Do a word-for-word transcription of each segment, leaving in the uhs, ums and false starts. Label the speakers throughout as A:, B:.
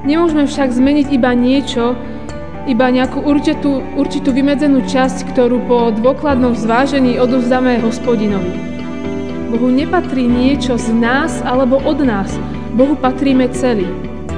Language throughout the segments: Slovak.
A: Nemôžeme však zmeniť iba niečo, iba nejakú určitú, určitú vymedzenú časť, ktorú po dôkladnom zvážení odovzdáme Hospodinovi. Bohu nepatrí niečo z nás alebo od nás. Bohu patríme celí.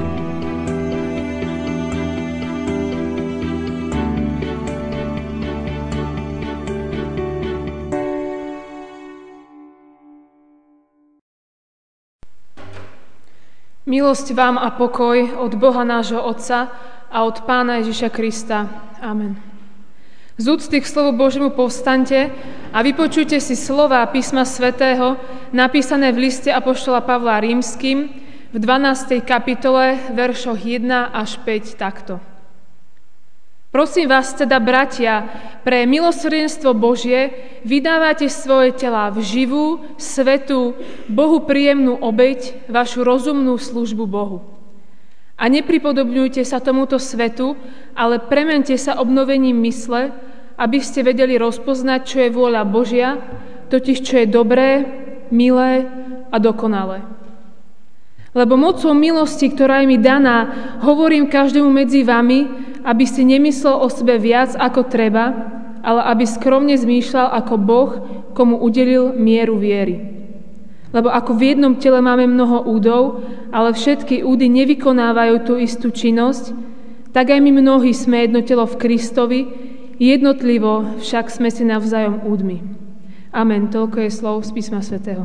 A: Milosť vám a pokoj od Boha nášho Otca a od Pána Ježiša Krista. Amen. Z úcty k slovu Božiemu povstaňte a vypočujte si slová písma svätého napísané v liste apoštola Pavla Rímskym v dvanástej kapitole, veršoch jeden až päť takto. Prosím vás teda, bratia, pre milosrdenstvo Božie vydávate svoje telá v živú, svätú, Bohu príjemnú obeť, vašu rozumnú službu Bohu. A nepripodobňujte sa tomuto svetu, ale premente sa obnovením mysle, aby ste vedeli rozpoznať, čo je vôľa Božia, totiž čo je dobré, milé a dokonalé. Lebo mocou milosti, ktorá je mi daná, hovorím každému medzi vami, aby si nemyslel o sebe viac ako treba, ale aby skromne zmýšľal ako Boh, komu udelil mieru viery. Lebo ako v jednom tele máme mnoho údov, ale všetky údy nevykonávajú tú istú činnosť, tak aj my mnohí sme jedno telo v Kristovi, jednotlivo však sme si navzájom údmi. Amen. Toľko je slov z písma svätého.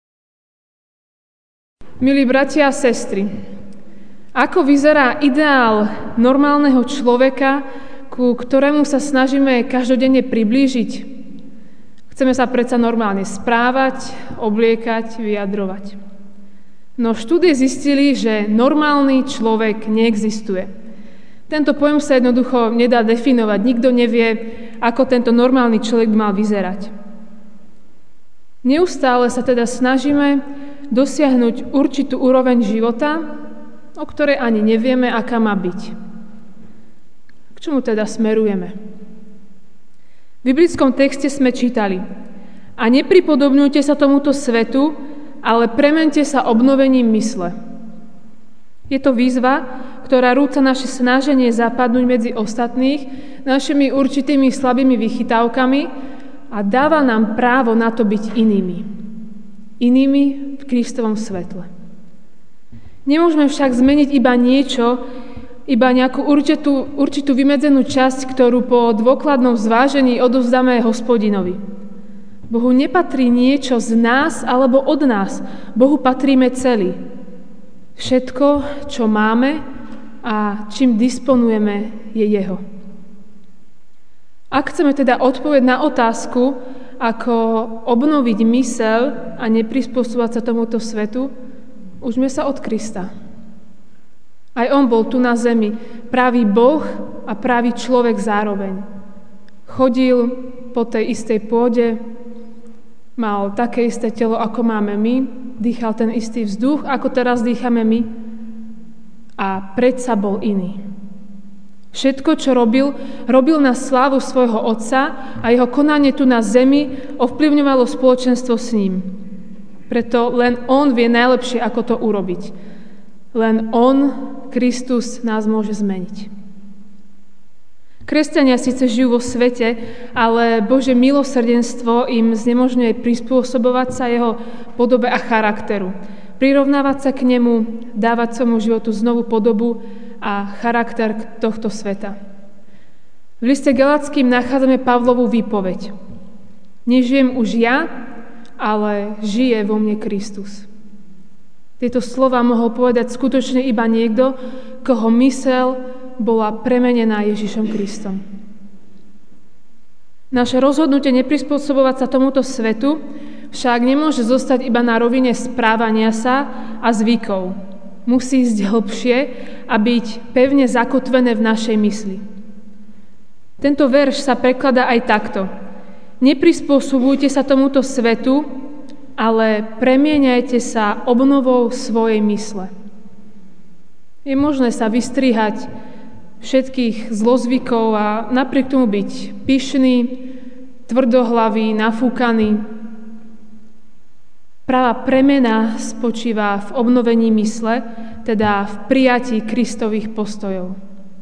A: Milí bratia a sestry, ako vyzerá ideál normálneho človeka, ku ktorému sa snažíme každodenne priblížiť? Chceme sa predsa normálne správať, obliekať, vyjadrovať. No štúdie zistili, že normálny človek neexistuje. Tento pojem sa jednoducho nedá definovať. Nikto nevie, ako tento normálny človek by mal vyzerať. Neustále sa teda snažíme dosiahnuť určitú úroveň života, o ktorej ani nevieme, aká má byť. K čomu teda smerujeme? V biblickom texte sme čítali: a nepripodobňujte sa tomuto svetu, ale premente sa obnovením mysle. Je to výzva, ktorá rúca naše snaženie zapadnúť medzi ostatných našimi určitými slabými vychytávkami a dáva nám právo na to byť inými. Inými v Kristovom svetle. Nemôžeme však zmeniť iba niečo, iba nejakú určitú, určitú vymedzenú časť, ktorú po dôkladnom zvážení odovzdáme Hospodinovi. Bohu nepatrí niečo z nás alebo od nás. Bohu patríme celí. Všetko, čo máme a čím disponujeme, je Jeho. Ak chceme teda odpovedať na otázku, ako obnoviť myseľ a neprispôsobovať sa tomuto svetu, učme sa od Krista. Aj on bol tu na zemi, pravý Boh a pravý človek zároveň. Chodil po tej istej pôde, mal také isté telo, ako máme my, dýchal ten istý vzduch, ako teraz dýchame my, a predsa bol iný. Všetko, čo robil, robil na slávu svojho Otca a jeho konanie tu na zemi ovplyvňovalo spoločenstvo s ním. Preto len on vie najlepšie, ako to urobiť. Len on, Kristus, nás môže zmeniť. Kresťania síce žijú vo svete, ale Božie milosrdenstvo im znemožňuje prispôsobovať sa jeho podobe a charakteru. Prirovnávať sa k nemu, dávať svojmu životu znovu podobu a charakter tohto sveta. V liste Galatským nachádzame Pavlovú výpoveď. Nežijem už ja, ale žije vo mne Kristus. Tieto slova mohol povedať skutočne iba niekto, koho myseľ bola premenená Ježišom Kristom. Naše rozhodnutie neprispôsobovať sa tomuto svetu však nemôže zostať iba na rovine správania sa a zvykov. Musí ísť hlbšie a byť pevne zakotvené v našej mysli. Tento verš sa prekladá aj takto. Neprispôsobujte sa tomuto svetu, ale premieňajte sa obnovou svojej mysle. Je možné sa vystrihať všetkých zlozvykov a napriek tomu byť pyšný, tvrdohlavý, nafúkaný. Pravá premena spočíva v obnovení mysle, teda v prijatí Kristových postojov.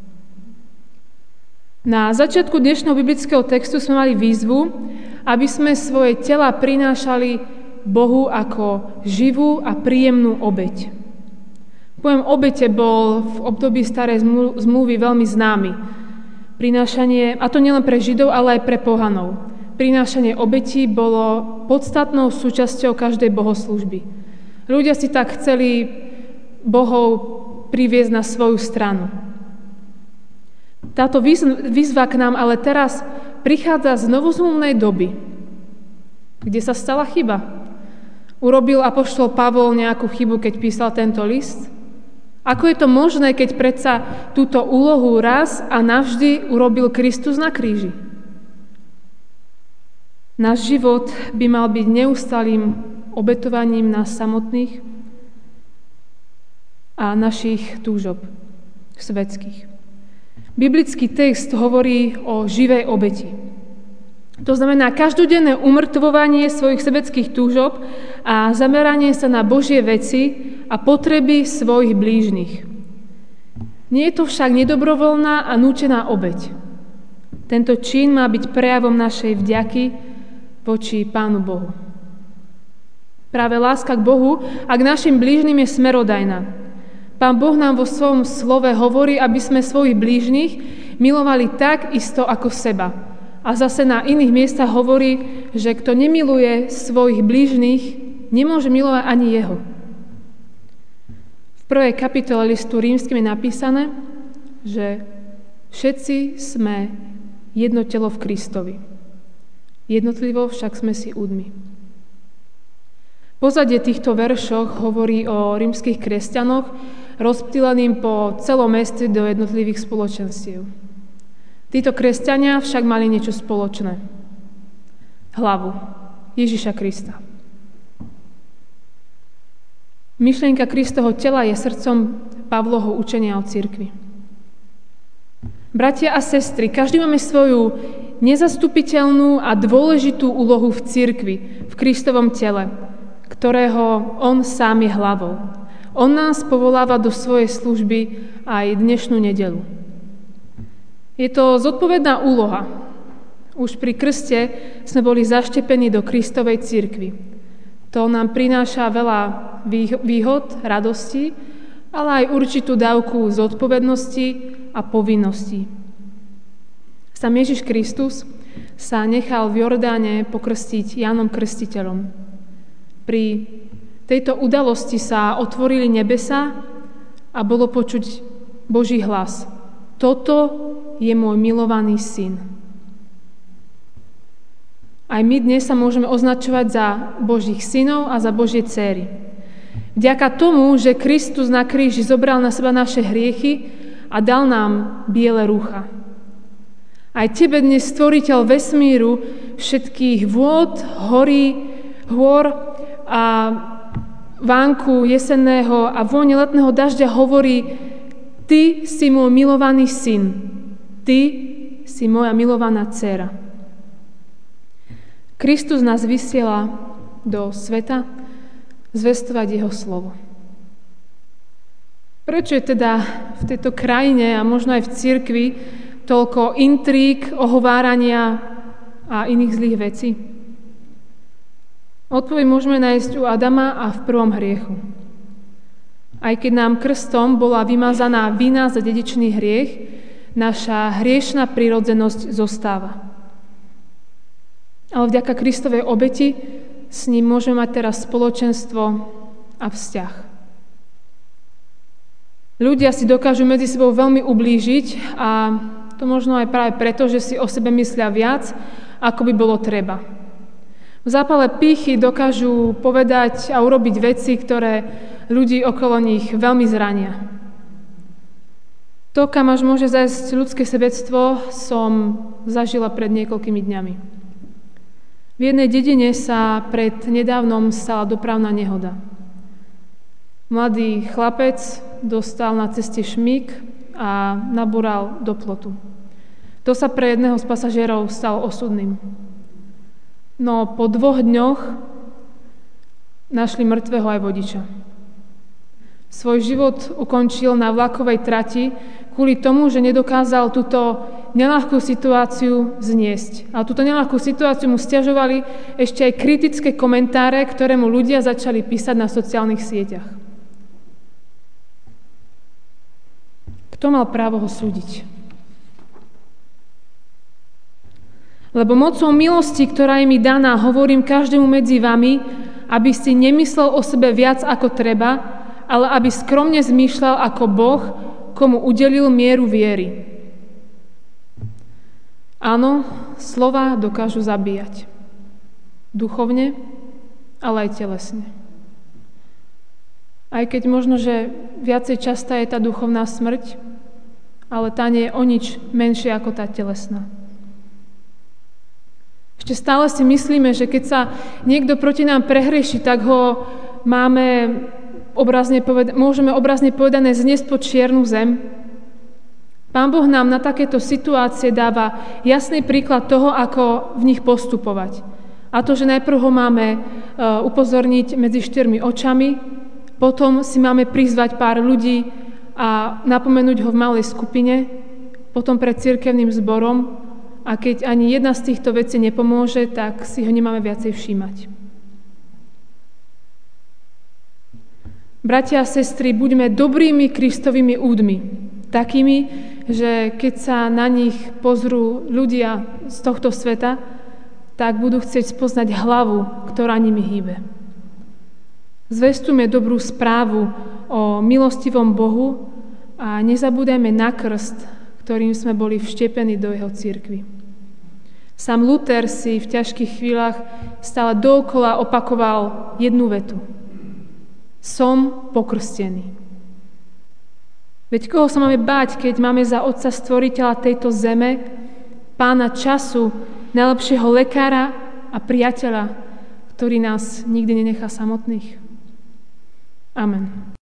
A: Na začiatku dnešného biblického textu sme mali výzvu, aby sme svoje tela prinášali Bohu ako živú a príjemnú obeť. Pojem obete bol v období starej zmluvy veľmi známy. Prinášanie, a to nielen pre Židov, ale aj pre pohanov. Prinášanie obetí bolo podstatnou súčasťou každej bohoslúžby. Ľudia si tak chceli bohov priviesť na svoju stranu. Táto výzva k nám ale teraz prichádza z novozmluvnej doby, kde sa stala chyba. Urobil apoštol Pavol nejakú chybu, keď písal tento list? Ako je to možné, keď predsa túto úlohu raz a navždy urobil Kristus na kríži? Náš život by mal byť neustálým obetovaním nás samotných a našich túžob svetských. Biblický text hovorí o živej obeti. To znamená každodenné umrtvovanie svojich sebeckých túžob a zameranie sa na Božie veci a potreby svojich blížnych. Nie je to však nedobrovoľná a nútená obeť. Tento čin má byť prejavom našej vďaky voči Pánu Bohu. Práve láska k Bohu a k našim blížnym je smerodajná. Pán Boh nám vo svojom slove hovorí, aby sme svojich blížnych milovali tak isto ako seba. A zase na iných miestach hovorí, že kto nemiluje svojich blížnych, nemôže milovať ani jeho. V prvej kapitole listu Rímskym je napísané, že všetci sme jedno telo v Kristovi. Jednotlivo však sme si údmi. Pozadie týchto veršoch hovorí o rímskych kresťanoch, rozptýleným po celom meste do jednotlivých spoločenstiev. Títo kresťania však mali niečo spoločné. Hlavu Ježiša Krista. Myšlienka Kristovho tela je srdcom Pavlovho učenia o cirkvi. Bratia a sestry, každý máme svoju nezastupiteľnú a dôležitú úlohu v cirkvi, v Kristovom tele, ktorého on sám je hlavou. On nás povoláva do svojej služby aj dnešnú nedeľu. Je to zodpovedná úloha. Už pri krste sme boli zaštepení do Kristovej cirkvi. To nám prináša veľa výhod, radosti, ale aj určitú dávku zodpovednosti a povinností. Sám Ježiš Kristus sa nechal v Jordáne pokrstiť Jánom Krstiteľom. Pri tejto udalosti sa otvorili nebesá a bolo počuť Boží hlas. Toto je môj milovaný syn. Aj my dnes sa môžeme označovať za Božích synov a za Božie dcéry. Vďaka tomu, že Kristus na kríži zobral na seba naše hriechy a dal nám biele rúcha. Aj tebe dnes stvoriteľ vesmíru, všetkých vôd, horí, hôr a vánku jesenného a vône letného dažďa hovorí: Ty si môj milovaný syn, ty si moja milovaná dcéra. Kristus nás vysiela do sveta zvestovať jeho slovo. Prečo je teda v tejto krajine a možno aj v cirkvi toľko intríg, ohovárania a iných zlých vecí? Odpoveď môžeme nájsť u Adama a v prvom hriechu. Aj keď nám krstom bola vymazaná vina za dedičný hriech, naša hriešna prirodzenosť zostáva. Ale vďaka Kristovej obeti s ním môžeme mať teraz spoločenstvo a vzťah. Ľudia si dokážu medzi sebou veľmi ublížiť a to možno aj práve preto, že si o sebe myslia viac, ako by bolo treba. V zápale pýchy dokážu povedať a urobiť veci, ktoré ľudí okolo nich veľmi zrania. To, kam až môže zájsť ľudské sebectvo, som zažila pred niekoľkými dňami. V jednej dedine sa pred nedávnom stala dopravná nehoda. Mladý chlapec dostal na ceste šmík a nabúral do plotu. To sa pre jedného z pasažierov stalo osudným. No po dvoch dňoch našli mŕtvého aj vodiča. Svoj život ukončil na vlakovej trati kvôli tomu, že nedokázal túto neľahkú situáciu zniesť. A túto neľahkú situáciu mu sťažovali ešte aj kritické komentáre, ktoré mu ľudia začali písať na sociálnych sieťach. Kto mal právo ho súdiť? Lebo mocou milosti, ktorá je mi daná, hovorím každému medzi vami, aby si nemyslel o sebe viac ako treba, ale aby skromne zmýšľal ako Boh, komu udelil mieru viery. Áno, slova dokážu zabíjať. Duchovne, ale aj telesne. Aj keď možno, že viacej častá je tá duchovná smrť, ale tá nie je o nič menšia ako tá telesná. Ešte stále si myslíme, že keď sa niekto proti nám prehrieši, tak ho máme obrazne poveda- môžeme obrazne povedané zniesť pod čiernu zem. Pán Boh nám na takéto situácie dáva jasný príklad toho, ako v nich postupovať. A to, že najprv ho máme uh, upozorniť medzi štyrmi očami, potom si máme prizvať pár ľudí a napomenúť ho v malej skupine, potom pred cirkevným zborom, a keď ani jedna z týchto vecí nepomôže, tak si ho nemáme viacej všímať. Bratia a sestry, buďme dobrými Kristovými údmi, takými, že keď sa na nich pozrú ľudia z tohto sveta, tak budú chcieť spoznať hlavu, ktorá nimi hýbe. Zvestujme dobrú správu o milostivom Bohu a nezabúdajme na krst, ktorým sme boli vštepení do jeho cirkvi. Sám Luther si v ťažkých chvíľach stále dookola opakoval jednu vetu. Som pokrstený. Veď koho sa máme báť, keď máme za Otca Stvoriteľa tejto zeme, Pána času, najlepšieho lekára a priateľa, ktorý nás nikdy nenechá samotných? Amen.